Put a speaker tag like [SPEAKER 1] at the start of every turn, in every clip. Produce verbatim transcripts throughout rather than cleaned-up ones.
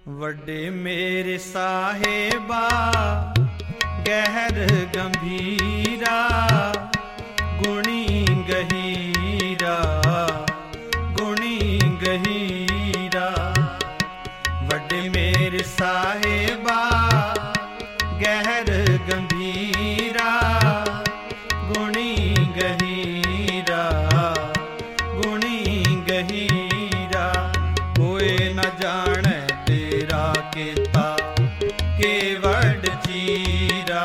[SPEAKER 1] वड्डे मेरे साहेबा गहर गंभीरा गुणी गहीरा गुणी गहीरा। वड्डे मेरे साहेबा गहर गंभीरा गुणी गहीरा गुणी गहीरा। कोई न जाने तेरा केता केवड़ चीरा,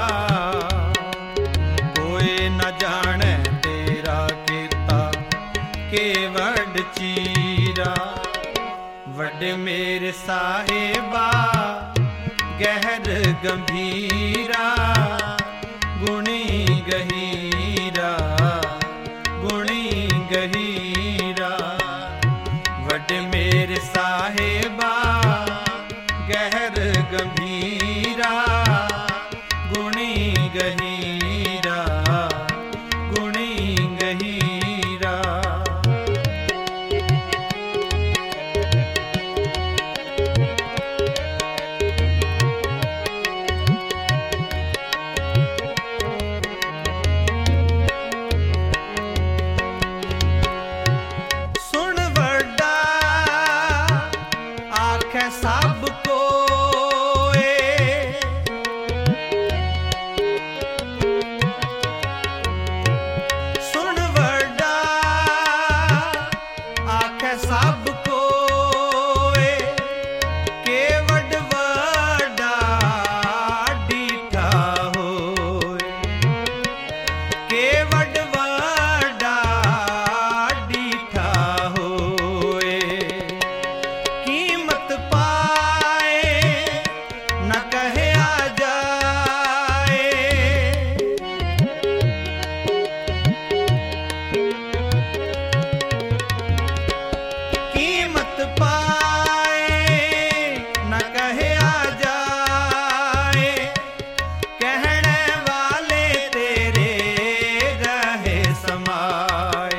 [SPEAKER 1] कोई न जाने तेरा केता केवड़ चीरा। वड्डे मेरे साहेबा गहर गंभीरा गुणी गहीरा गुणी गहीरा। वड्डे मेरे साहेबा गहर गंभीरा गुणी गहीरा गुणी गहीरा। सुन वड्डा आखे सब कोए, सुन वड्डा आखे सब कोए। केवड़ वड्डा डीठा होए, केवड़ वड्डा डीठा होए। कीमत पाए न कहे आ जाए, कीमत पाए न कहे आ जाए। कहने वाले तेरे रहे समाए,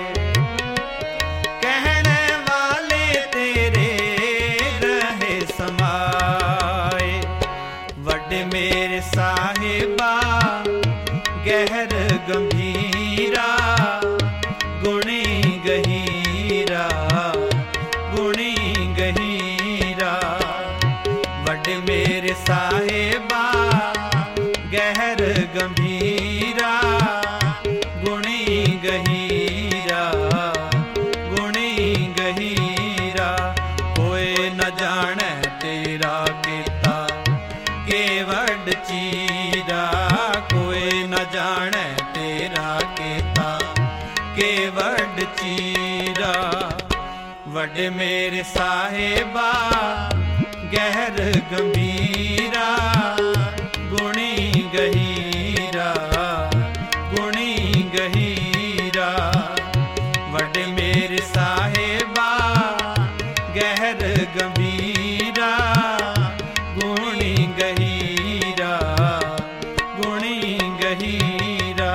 [SPEAKER 1] कहने वाले तेरे रहे समाए। वड्डे मेरे साहेबा गहर गंभीरा गुणी गहीरा गुणी गहीरा। वड्डे मेरे साहेबा गहर गंभीरा गुणी गहीरा गुणी गहीरा। कोई न जाने तेरा केता केवड़ चीरा, कोई न जाने तेरा केता केवड़ चीरा। वड्डे मेरे साहेबा गहर गंभीरा गुणी गहीरा गुणी गहीरा। वड्डे मेरे साहेबा गहर गंभीरा गुणी गहीरा गुणी गहीरा।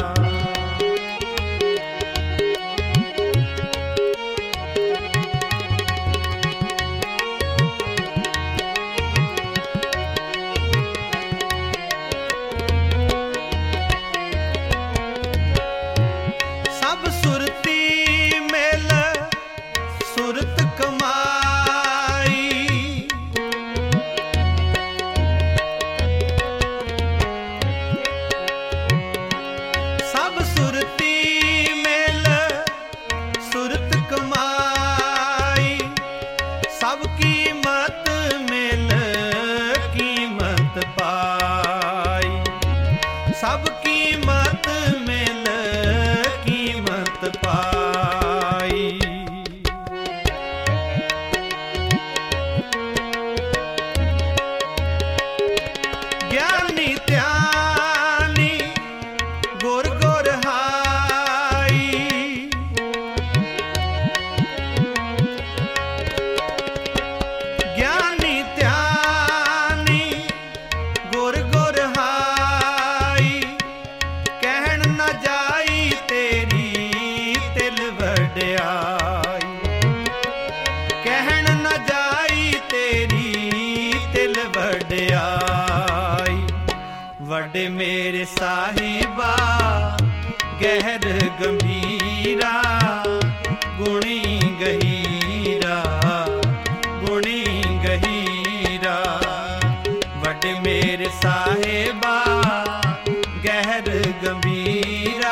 [SPEAKER 1] सब सुरती मेल सुरत कमाई, सब सुरती मेल सुरत कमाई। सब कीमत मेल कीमत पाई, सब कीमत मेल कीमत पाई। ज्ञानी त्यानी गुर गुर हाई, ਵੱਡੇ ਮੇਰੇ ਸਾਹਿਬਾ ਗਹਿਰ ਗੰਭੀਰਾ, ਗੁਣੀ ਗਹੀਰਾ, ਗੁਣੀ ਗਹੀਰਾ। ਵੱਡੇ ਮੇਰੇ ਸਾਹਿਬਾ ਗਹਿਰ ਗੰਭੀਰਾ,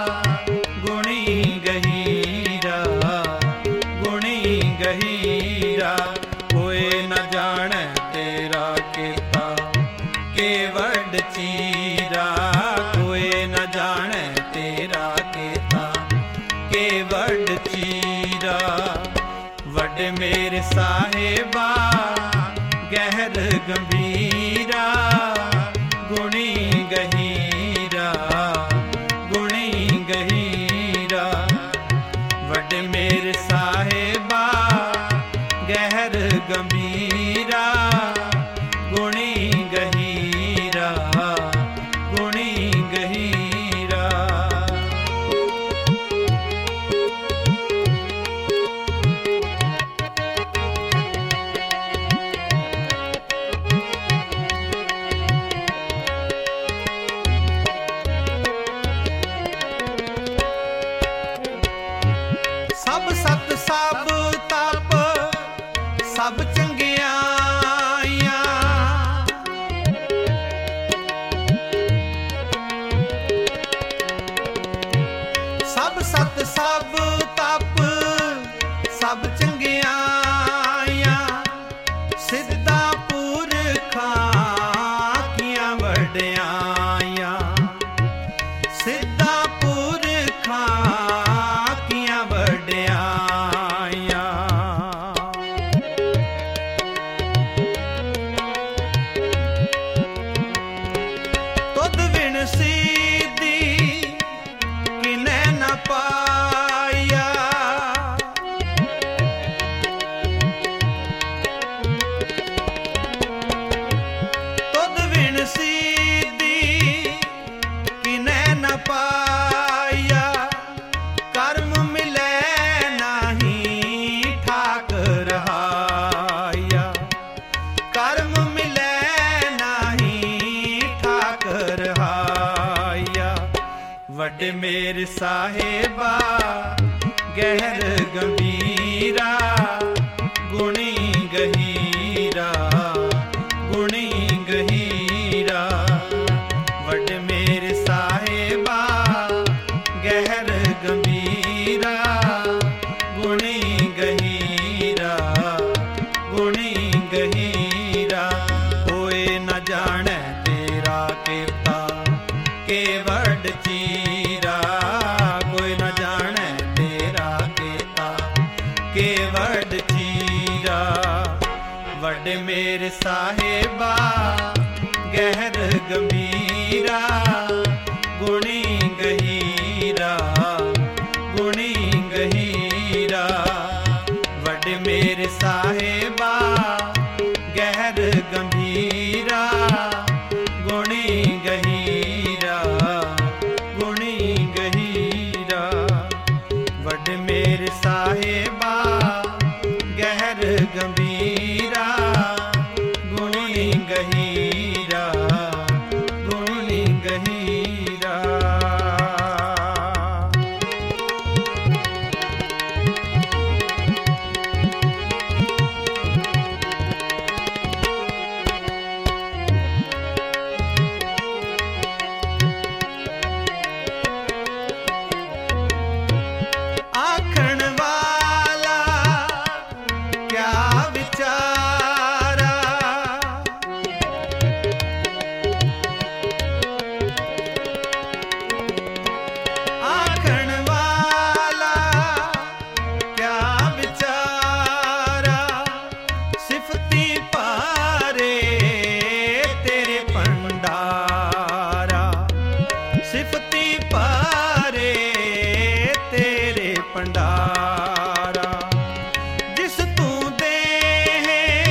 [SPEAKER 1] ਗੁਣੀ ਗਹੀਰਾ, ਗੁਣੀ ਗਹੀਰਾ। ਕੋਏ ਨ ਜਾਣੈ ਤੇਰਾ ਕੀਤਾ ਕੇਵਡ ਚੀਰਾ, ਕੋਏ ਨ ਜਾਣੈ ਤੇਰਾ ਕੀਤਾ ਕੇਵਡ ਚੀਰਾ। ਵੱਡੇ ਮੇਰੇ ਸਾਹਿਬਾ ਗਹਿਰ ਗੰਭੀਰਾ, ਗੁਣੀ ਗਹੀਰਾ, ਗੁਣੀ ਗਹੀਰਾ। ਵੱਡੇ ਮੇਰੇ ਸਾਹਿਬਾ ਗਹਿਰ ਗੰਭੀਰਾ, ਗੁਣੀ ਗਹੀਰਾ, ਗੁਣੀ ਗਹੀਰਾ। ਸਭ ਸਤ ਸਭ ਤਪ ਸਭ ਚੰਗਿਆਈਆਂ, ਸਭ ਸਤ ਸਭ ਤਪ ਸਭ ਚੰਗਿਆਈਆਂ। ਸਿੱਧਾ ਪੁਰਖਾਂ ਕੀਆਂ ਵਡਿਆਈਆਂ, ਸਿੱਧਾ ਪੁਰਖਾਂ ਕੀਆਂ ਵਡਿਆਈਆਂ। ਤੁਧ ਬਿਨ ਸੀਧੀ ਕਿਨੈ ਨ ਪਾਇਆ, ਤੁਧ ਬਿਨ ਸੀਧੀ ਕਿਨੈ ਨ ਪਾਇਆ। ਕਰਮ ਮਿਲੈ ਨਾਹੀ ਠਾਕ ਰਹਾਇਆ, ਕਰਮ ਮਿਲੈ ਨਾਹੀ ਠਾਕ ਰਹਾਇਆ। ਵੱਡੇ ਮੇਰੇ ਸਾਹਿਬਾ ਗਹਿਰ ਗੰਭੀਰਾ, ਗੁਣੀ ਗਹੀਰਾ, ਗੁਣੀ ਗਹੀਰਾ। ਵੱਡੇ ਮੇਰੇ ਸਾਹਿਬਾ ਗਹਿਰ ਗੰਭੀਰਾ, ਗੁਣੀ ਗਹੀਰਾ, ਗੁਣੀ ਗਹੀਰਾ। ਕੋਏ ਨ ਜਾਣੈ ਤੇਰਾ ਕੀਤਾ ਕੇਵਡ ਚੀਰਾ, ਕੋਈ ਨ ਜਾਣੈ ਤੇਰਾ ਕੀਤਾ ਕੇਵਡ ਚੀਰਾ। ਵੱਡੇ ਮੇਰੇ ਸਾਹਿਬਾ ਗਹਿਰ ਗੰਭੀਰਾ, ਗੁਣੀ ਗਹੀਰਾ, ਗੁਣੀ ਗਹੀਰਾ। ਵੱਡੇ ਮੇਰੇ ਸਾਹਿਬਾ ਗਹਿਰ ਗੰਭੀਰਾ, ਗੁਣੀ ਗਹੀਰਾ, ਗੁਣੀ ਗਹੀਰਾ। ਵੱਡੇ ਮੇਰੇ ਸਾਹਿਬਾ ਗਹਿਰ ਗੰਭੀਰਾ, ਗੁਣੀ ਗਹੀਰਾ, ਗੁਣੀ ਗਹੀਰਾ। ਆਖਣ ਵਾਲਾ ਕਿਆ ਵਿਚਾਰਾ, ਆਖਣ ਵਾਲਾ ਕਿਆ ਵਿਚਾਰਾ। ਸਿਫਤੀ ਭਾਰੇ ਤੇਰੇ ਭੰਡਾਰਾ, ਸਿਫਤੀ ਭਾਰੇ ਤੇਰੇ ਭੰਡਾਰਾ। ਜਿਸ ਤੂੰ ਦੇਹ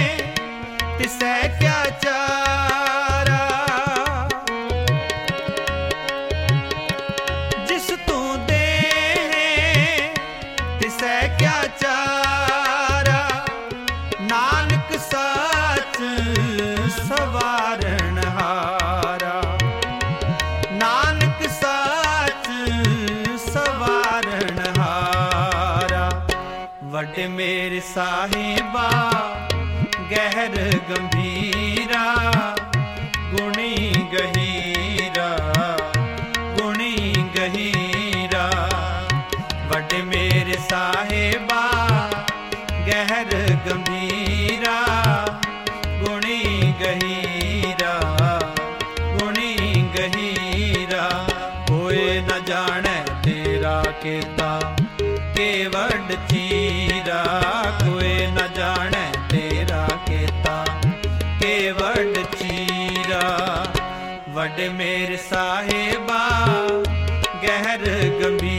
[SPEAKER 1] वड मेरे साहिबा गहर गंभीरा, गुणी गहीरा गुणी गहीरा। वड मेरे साहिबा गहर गंभीरा, गुणी गहीरा गुणी गहीरा। कोई न जाने तेरा केता के वड चीरा, कोई न जाने तेरा केता के वड चीरा। वड मेरे साहिबा गहर गंभीरा,